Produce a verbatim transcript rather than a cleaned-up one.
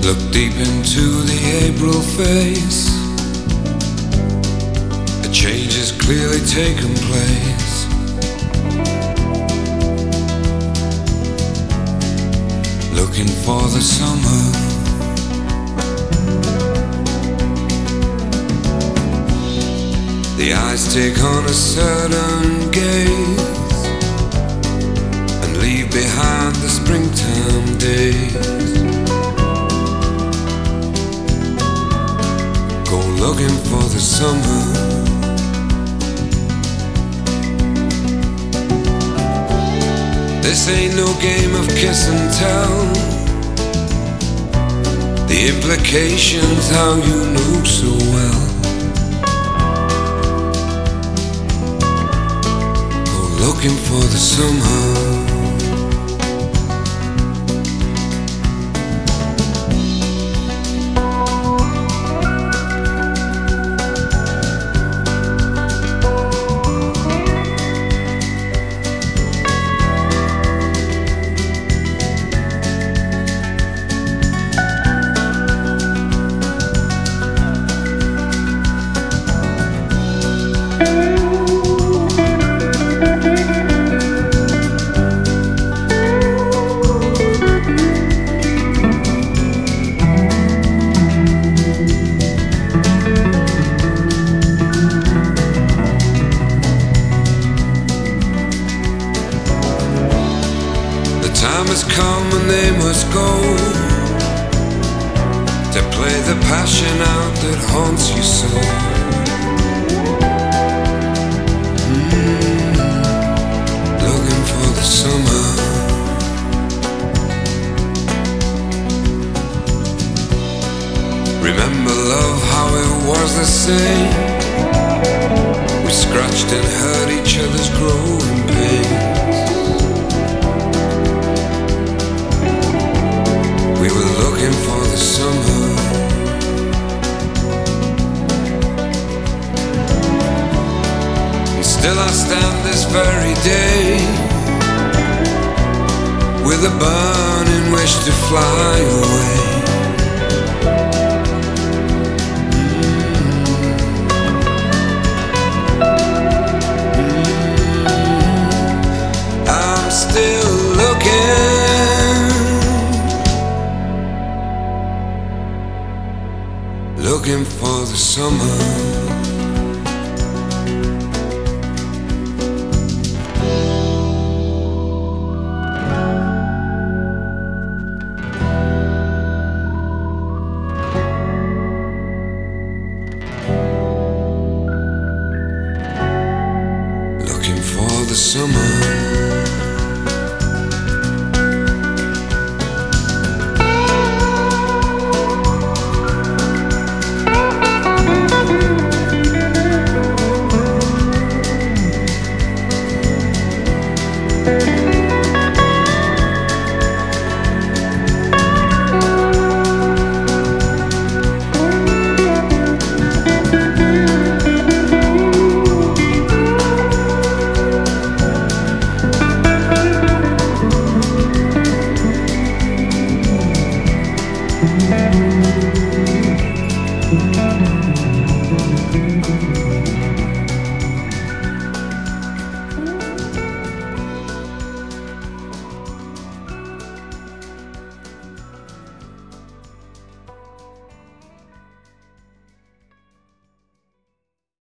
Look deep into the April face. A change has clearly taken place. Looking for the summer. The eyes take on a certain gaze and leave behind the springtime days. Go looking for the summer. This ain't no game of kiss and tell. The implications, how you know so well. Go looking for the summer. Time has come and they must go to play the passion out that haunts you so. Mm, looking for the summer. Remember love, how it was the same. We scratched and hurt each other's growing pains. We were looking for the summer. And still I stand this very day with a burning wish to fly away. Mm-hmm. I'm still looking. Looking for the summer. Looking for the summer. Thank you.